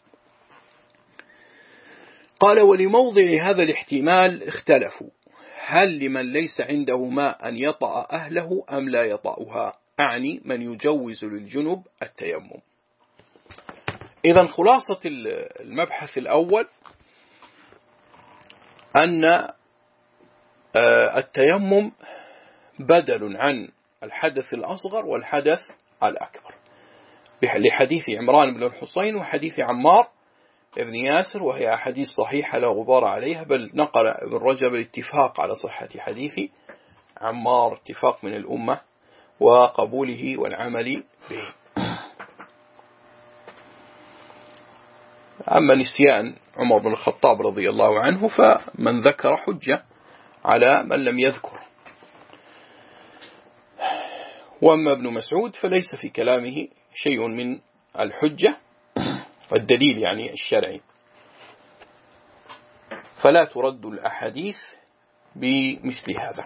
قال: ولموضع هذا الاحتمال اختلفوا، هل لمن ليس عنده ماء أن يطأ أهله أم لا يطأها؟ أعني من يجوز للجنب التيمم. إذن خلاصة المبحث الأول أن التيمم بدل عن الحدث الأصغر والحدث الأكبر، لحديث عمران بن الحصين وحديث عمار ابن ياسر، وهي أحاديث صحيحة لا غبار عليها، بل نقل ابن رجب الاتفاق على صحة حديث عمار، اتفاق من الأمة وقبوله والعمل به. أما نسيان عمر بن الخطاب رضي الله عنه فمن ذكر حجة على من لم يذكر، وأما ابن مسعود فليس في كلامه شيء من الحجة والدليل يعني الشرعي، فلا ترد الأحاديث بمثل هذا.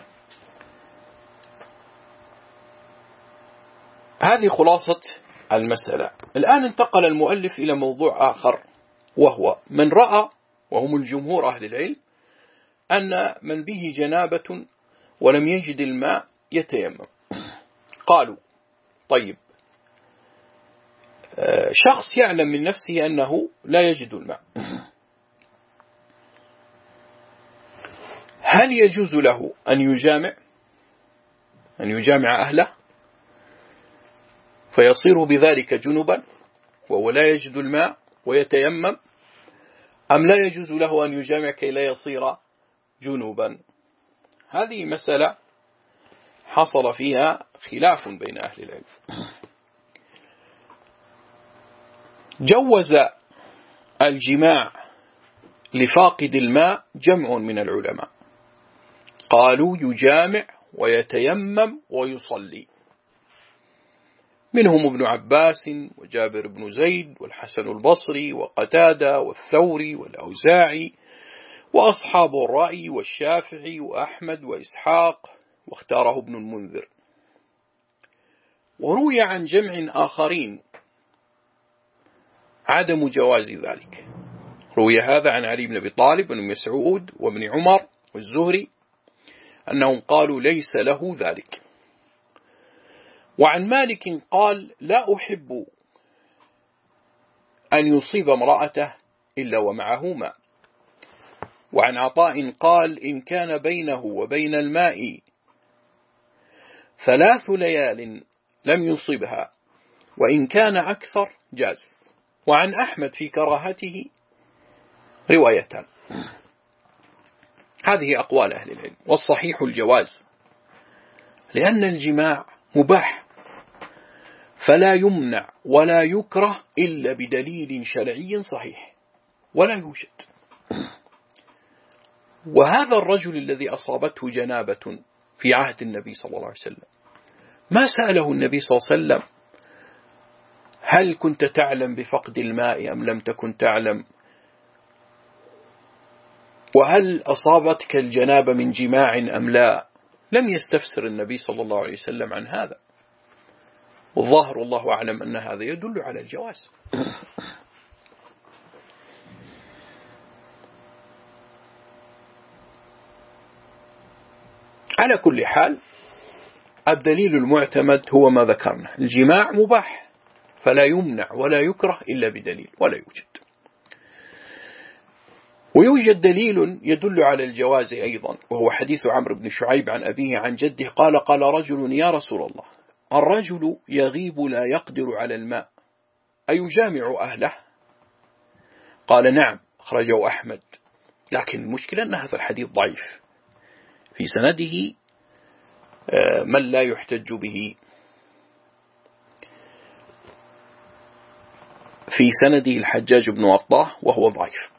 هذه خلاصة المسألة. الآن انتقل المؤلف إلى موضوع آخر، وهو من رأى، وهم الجمهور أهل العلم، أن من به جنابة ولم يجد الماء يتيمم. قالوا: طيب، شخص يعلم من نفسه أنه لا يجد الماء، هل يجوز له أن يجامع أهله فيصير بذلك جنبا وهو لا يجد الماء ويتيمم، أم لا يجوز له أن يجامع كي لا يصير جنوبا؟ هذه مسألة حصل فيها خلاف بين أهل العلم. جوز الجماع لفاقد الماء جمع من العلماء، قالوا يجامع ويتيمم ويصلي، منهم ابن عباس وجابر بن زيد والحسن البصري وقتادة والثوري والأوزاعي وأصحاب الرأي والشافعي وأحمد وإسحاق، واختاره ابن المنذر. وروي عن جمع آخرين عدم جواز ذلك. روي هذا عن علي بن أبي طالب وابن مسعود وابن عمر والزهري أنهم قالوا ليس له ذلك. وعن مالك قال: لا أحب أن يصيب امرأته إلا ومعه ماء. وعن عطاء قال: إن كان بينه وبين الماء 3 ليال لم يصبها، وإن كان أكثر جاز. وعن أحمد في كراهته روايتان. هذه أقوال أهل العلم، والصحيح الجواز، لأن الجماع مباح، فلا يمنع ولا يكره إلا بدليل شرعي صحيح، ولا يوجد. وهذا الرجل الذي أصابته جنابة في عهد النبي صلى الله عليه وسلم، ما سأله النبي صلى الله عليه وسلم: هل كنت تعلم بفقد الماء أم لم تكن تعلم؟ وهل أصابتك الجنابة من جماع أم لا؟ لم يستفسر النبي صلى الله عليه وسلم عن هذا. والظاهر والله أعلم أن هذا يدل على الجواز. على كل حال، الدليل المعتمد هو ما ذكرنا: الجماع مباح، فلا يمنع ولا يكره إلا بدليل، ولا يوجد. ويوجد دليل يدل على الجواز أيضا، وهو حديث عمرو بن شعيب عن أبيه عن جده قال: قال رجل: يا رسول الله، الرجل يغيب لا يقدر على الماء، أيجامع أهله؟ قال: نعم، أخرجه أحمد. لكن المشكلة أن هذا الحديث ضعيف، في سنده من لا يحتج به، في سنده الحجاج بن وطاه وهو ضعيف.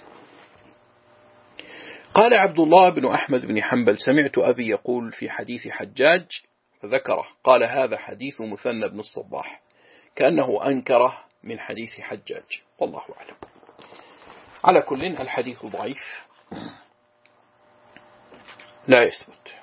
قال عبد الله بن أحمد بن حنبل: سمعت أبي يقول في حديث حجاج فذكره، قال: هذا حديث مثنى بن الصباح، كأنه أنكره من حديث حجاج، والله أعلم. على كل، الحديث ضعيف لا يثبت.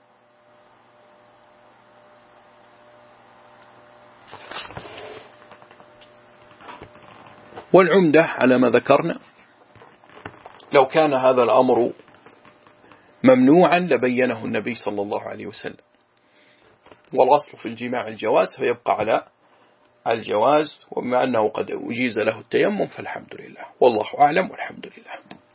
والعمدة على ما ذكرنا، لو كان هذا الأمر ممنوعا لبينه النبي صلى الله عليه وسلم. والأصل في الجماع الجواز، فيبقى على الجواز، وبما أنه قد أجيز له التيمم فالحمد لله، والله أعلم والحمد لله.